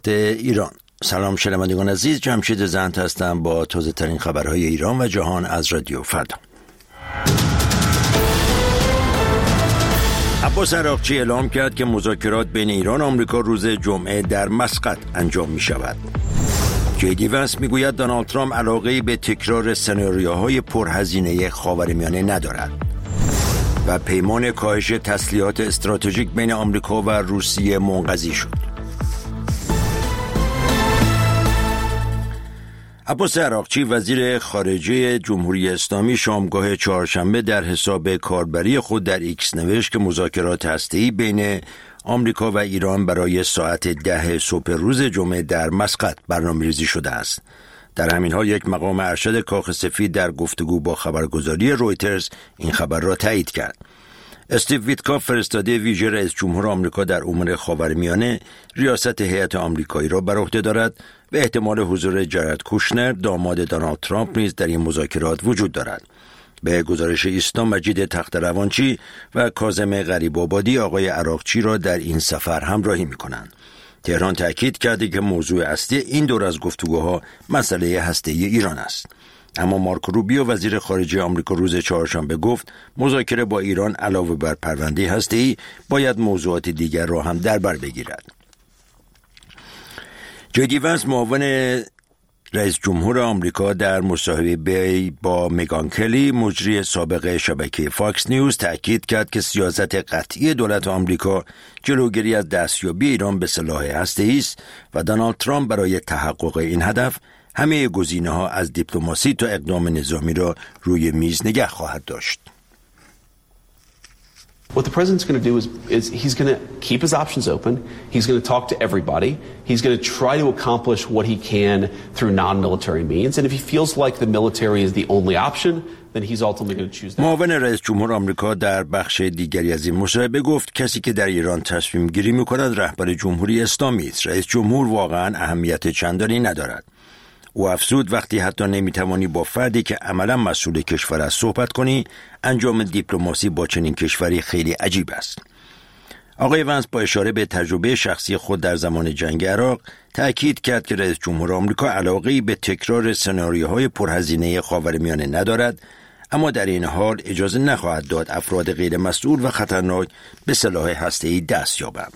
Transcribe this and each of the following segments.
ایران. سلام شنوندگان عزیز، جمشید زند هستم با تازه ترین خبرهای ایران و جهان از رادیو فردا. عباس عراقچی اعلام کرد که مذاکرات بین ایران و آمریکا روز جمعه در مسقط انجام می شود. جی ونس می گوید دونالد ترامپ علاقه‌ای به تکرار سناریوهای پرهزینه خاورمیانه ندارد و پیمان کاهش تسلیحات استراتژیک بین آمریکا و روسیه منقضی شد. عباس عراقچی وزیر خارجه جمهوری اسلامی شامگاه چهارشنبه در حساب کاربری خود در ایکس نوشت که مذاکرات هسته‌ای بین آمریکا و ایران برای ساعت 10 صبح روز جمعه در مسقط برنامه‌ریزی شده است. در همین حال یک مقام ارشد کاخ سفید در گفتگو با خبرگزاری رویترز این خبر را تایید کرد. استیو ویتکاف فرستاده ویژه رئیس جمهور آمریکا در امور خاورمیانه ریاست هیئت آمریکایی را بر عهده دارد و احتمال حضور جارد کوشنر داماد دونالد ترامپ نیز در این مذاکرات وجود دارد. به گزارش ایسنا مجید تخت‌روانچی و کاظم غریب‌آبادی آقای عراقچی را در این سفر همراهی می‌کنند. تهران تأکید کرده که موضوع اصلی این دور از گفتگوها مسئله هسته‌ای ایران است. اما مارکو روبیو وزیر خارجه آمریکا روز چهارشنبه گفت مذاکره با ایران علاوه بر پرونده هسته‌ای باید موضوعات دیگر را هم در بر بگیرد. جی ونس معاون رئیس جمهور آمریکا در مصاحبه با میگان کلی مجری سابق شبکه فاکس نیوز تأکید کرد که سیاست قطعی دولت آمریکا جلوگیری از دستیابی ایران به سلاح هسته‌ای است و دونالد ترامپ برای تحقق این هدف همه گزینه‌ها از دیپلماسی تا اقدام نظامی را روی میز نگه خواهد داشت. What the president's going to do is he's going to keep his options open. He's going to talk to everybody. He's going to try to accomplish what he can through non-military means. And if he feels like the military is the only option, then he's ultimately going to choose that. معاون رئیس جمهور آمریکا در بخش دیگری از این مصاحبه گفت کسی که در ایران تصمیم گیری می‌کند رهبر جمهوری اسلامی است. رئیس جمهور واقعاً اهمیت چندانی ندارد. او افزود وقتی حتی نمیتوانی با فردی که عملا مسئول کشور است صحبت کنی، انجام دیپلماسی با چنین کشوری خیلی عجیب است. آقای ونس با اشاره به تجربه شخصی خود در زمان جنگ عراق تأکید کرد که رئیس جمهور آمریکا علاقه‌ای به تکرار سناریوهای پرهزینه خاورمیانه ندارد، اما در این حال اجازه نخواهد داد افراد غیر مسئول و خطرناک به سلاح هسته‌ای دست یابند.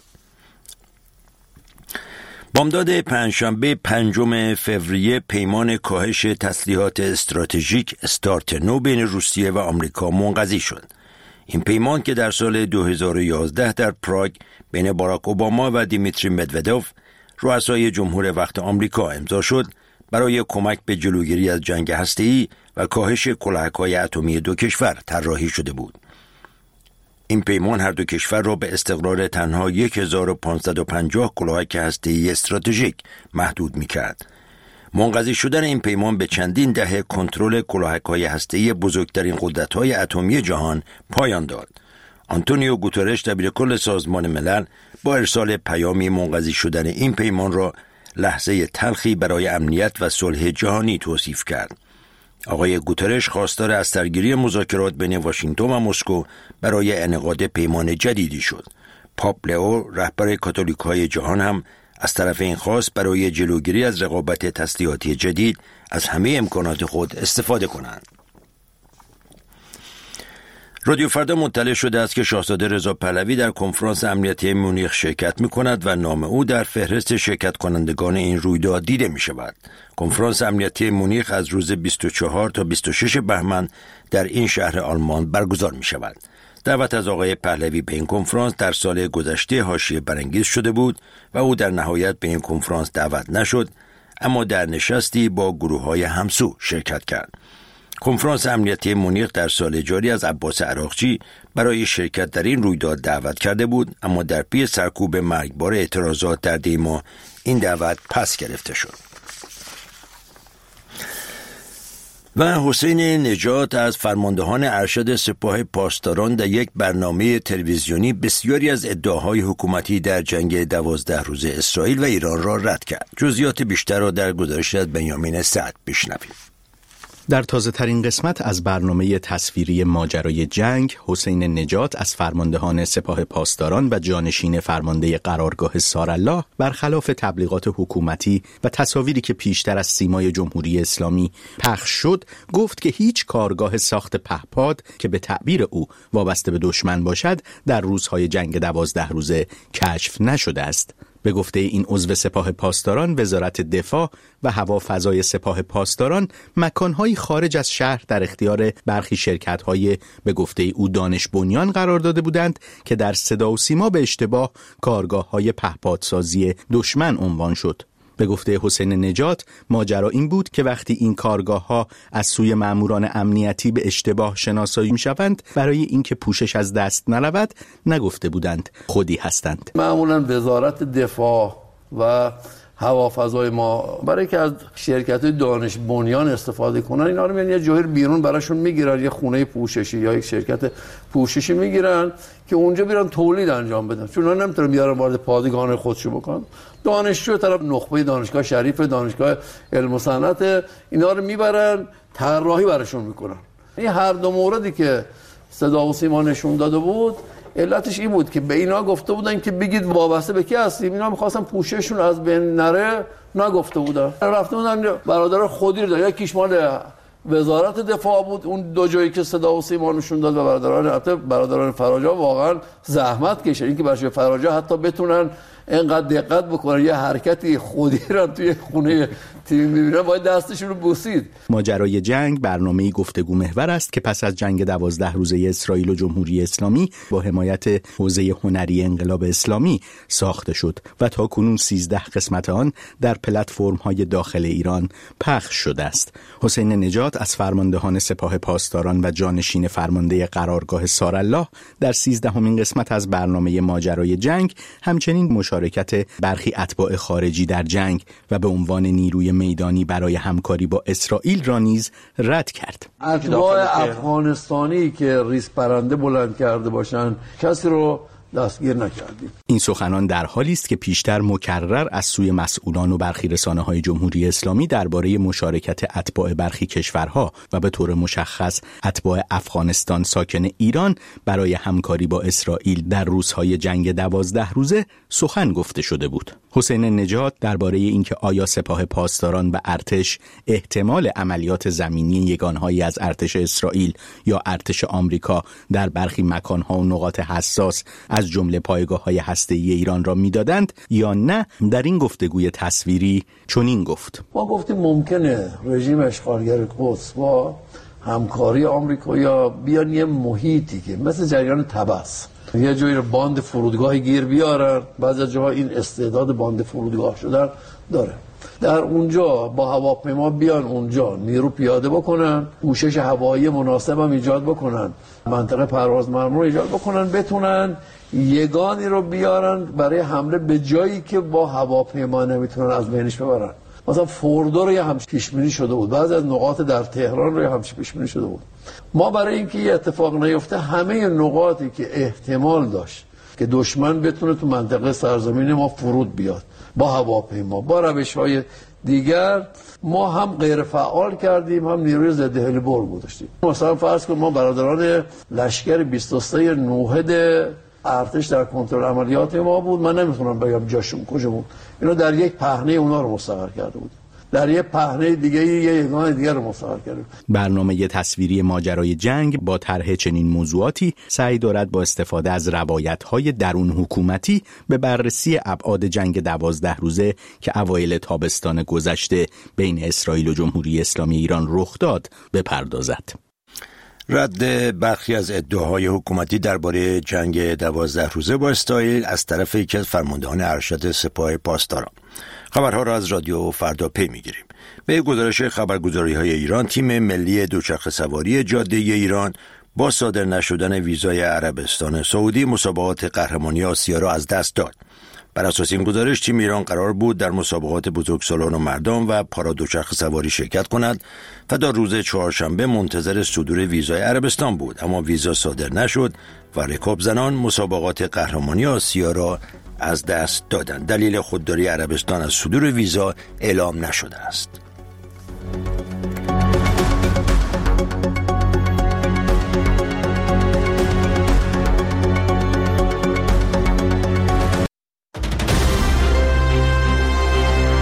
بامداد پنجشنبه 5 فوریه پیمان کاهش تسلیحات استراتژیک استارت نو بین روسیه و آمریکا منقضی شد. این پیمان که در سال 2011 در پراگ بین باراک اوباما و دیمیتری مدودوف رؤسای جمهور وقت آمریکا امضا شد، برای کمک به جلوگیری از جنگ هسته‌ای و کاهش کلاهک‌های اتمی دو کشور طراحی شده بود. این پیمان هر دو کشور را به استقرار تنها 1550 کلاهک هسته‌ای استراتژیک محدود می‌کرد. منقضی شدن این پیمان به چندین دهه کنترل کلاهک‌های هسته‌ای بزرگترین قدرت‌های اتمی جهان پایان داد. آنتونیو گوترش دبیرکل سازمان ملل با ارسال پیامی منقضی شدن این پیمان را لحظه تلخی برای امنیت و صلح جهانی توصیف کرد. آقای گوترش خواستار از سرگیری مذاکرات بین واشنگتن و مسکو برای انعقاد پیمان جدیدی شد. پاپ لئو رهبر کاتولیک‌های جهان هم از طرف این خواست برای جلوگیری از رقابت تسلیحاتی جدید از همه امکانات خود استفاده کنند. رادیو فردا مطلع شده است که شاهزاده رضا پهلوی در کنفرانس امنیتی مونیخ شرکت می‌کند و نام او در فهرست شرکت کنندگان این رویداد دیده می‌شود. کنفرانس امنیتی مونیخ از روز 24 تا 26 بهمن در این شهر آلمان برگزار می‌شود. دعوت از آقای پهلوی به این کنفرانس در سال گذشته حاشیه برانگیز شده بود و او در نهایت به این کنفرانس دعوت نشد، اما در نشستی با گروه‌های همسو شرکت کرد. کنفرانس امنیتی مونیخ در سال جاری از عباس عراقچی برای شرکت در این رویداد دعوت کرده بود، اما در پی سرکوب مرگبار اعتراضات در دی ماه این دعوت پس گرفته شد. و حسین نجات از فرماندهان ارشد سپاه پاسداران در یک برنامه تلویزیونی بسیاری از ادعاهای حکومتی در جنگ 12 روزه اسرائیل و ایران را رد کرد. جزئیات بیشتر را در گزارش از بنیامین سعد بشنویم. در تازه ترین قسمت از برنامه تصویری ماجرای جنگ، حسین نجات از فرماندهان سپاه پاسداران و جانشین فرمانده قرارگاه سارالله برخلاف تبلیغات حکومتی و تصاویری که پیشتر از سیمای جمهوری اسلامی پخش شد، گفت که هیچ کارگاه ساخت پهپاد که به تعبیر او وابسته به دشمن باشد در روزهای جنگ 12 روزه کشف نشده است. به گفته این عضو سپاه پاسداران، وزارت دفاع و هوافضای سپاه پاسداران مکان‌های خارج از شهر در اختیار برخی شرکت‌های به گفته او دانش بنیان قرار داده بودند که در صدا و سیما به اشتباه کارگاه‌های پهپادسازی دشمن عنوان شد. به گفته حسین نجات، ماجرا این بود که وقتی این کارگاه‌ها از سوی ماموران امنیتی به اشتباه شناسایی می‌شوند، برای اینکه پوشش از دست نرود نگفته بودند خودی هستند. معمولاً وزارت دفاع و هوافضای ما برای که از شرکت‌های دانش بنیان استفاده کنن، اینا رو میان یه جایی بیرون براشون میگیرن، یه خونه پوششی یا یک شرکت پوششی میگیرن که اونجا بیرن تولید انجام بدن، چون اونا نمیتونن بیارن وارد پادگان خودشو بکنن. دانشجو طرف نخبه دانشگاه شریف، دانشگاه علم و صنعت، اینا رو میبرن طراحی براشون میکنن. این هر دو موردی که صدا و سیما نشون داده بود، علتش این بود که به اینا گفته بودن که بگید وابسته به کی هستیم. اینا می‌خواستن پوشششون از بین نره، نگفته بودن. رفته بودن برادر خودی رو داد، یکیش مال وزارت دفاع بود، اون دو جایی که صدا و سیما نشون داد، و برادران فراجا واقعا زحمت کشیدن اینکه برای فراجا حتی بتونن اینقدر دقت بکنن یه حرکتی خودی رو توی خونه تیم می‌بینن، باید دستشون رو بوسید. ماجرای جنگ برنامه‌ای گفتگو محور است که پس از جنگ 12 روزه اسرائیل و جمهوری اسلامی با حمایت حوزه هنری انقلاب اسلامی ساخته شد و تاکنون 13 قسمت آن در پلتفرم‌های داخل ایران پخش شده است. حسین نجات از فرماندهان سپاه پاسداران و جانشین فرمانده قرارگاه سارالله در 13مین قسمت از برنامه ماجرای جنگ همچنین مشارکت برخی اتباع خارجی در جنگ و به عنوان نیروی میدانی برای همکاری با اسرائیل را نیز رد کرد. اتباع افغانستانی که ریس پرنده بلند کرده باشند کسی رو دستگیر نکردیم. این سخنان در حالی است که پیشتر مکرر از سوی مسئولان و برخی رسانه‌های جمهوری اسلامی درباره مشارکت اتباع برخی کشورها و به طور مشخص اتباع افغانستان ساکن ایران برای همکاری با اسرائیل در روزهای جنگ 12 روزه سخن گفته شده بود. حسین نجات درباره اینکه آیا سپاه پاسداران و ارتش احتمال عملیات زمینی یگانهایی از ارتش اسرائیل یا ارتش آمریکا در برخی مکانها و نقاط حساس از جمله پایگاه‌های هسته‌ای ایران را می‌دادند یا نه، در این گفتگوی تصویری چنین گفت: ما گفتیم ممکنه رژیم اشغالگر قدس با همکاری آمریکایی‌ها بیان یه محیطی که مثل جریان طبس یه جایی رو باند فرودگاهی گیر بیارن، بعضی از جاها این استعداد باند فرودگاه شدن داره، در اونجا با هواپیما بیان اونجا نیرو پیاده بکنن، پوشش هوایی مناسب هم ایجاد بکنن، منطقه پرواز ممنوع ایجاد بکنن، بتونن یگانی رو بیارن برای حمله به جایی که با هواپیما نمیتونن از بینش ببرن. مثلا فوردو رو یه همچین پیش‌بینی شده بود، بعضی از نقاط در تهران رو یه همچین پیش‌بینی شده بود. ما برای اینکه یه اتفاق نیفته همه نقاطی که احتمال داشت که دشمن بتونه تو منطقه سرزمین ما فرود بیاد با هواپیما با روش‌های دیگر، ما هم غیر فعال کردیم، هم نیروی ضد هلیبر گذاشتیم. مثلا فرض کن ما برادران لشکر 23 نوهد ارتش در کنترل عملیات ما بود، من نمیتونم بگم جاشون کجا بود، اینا در یک پهنه اونا رو مستقر کرده بود، در یک پهنه دیگه یگان دیگر رو مستقر کرده. برنامه تصویری ماجرای جنگ با طرح چنین موضوعاتی سعی دارد با استفاده از روایت‌های درون حکومتی به بررسی ابعاد جنگ 12 روزه که اوایل تابستان گذشته بین اسرائیل و جمهوری اسلامی ایران رخ داد بپردازد. رد برخی از ادعاهای حکومتی درباره جنگ 12 روزه با اسرائیل از طرف یکی از فرماندهان ارشد سپاه پاسداران. خبرها را از رادیو فردا پی می‌گیریم. به گزارش خبرگزاری‌های ایران، تیم ملی دوچرخه سواری جاده ایران با صادر نشدن ویزای عربستان سعودی مسابقات قهرمانی آسیا را از دست داد. بر اساس این گزارش تیم ایران قرار بود در مسابقات بزرگسالان و مردان و پارا دوچرخه سواری شرکت کند و تا روز چهارشنبه منتظر صدور ویزای عربستان بود، اما ویزا صادر نشد و رکاب زنان مسابقات قهرمانی آسیا را از دست دادند. دلیل خودداری عربستان از صدور ویزا اعلام نشده است.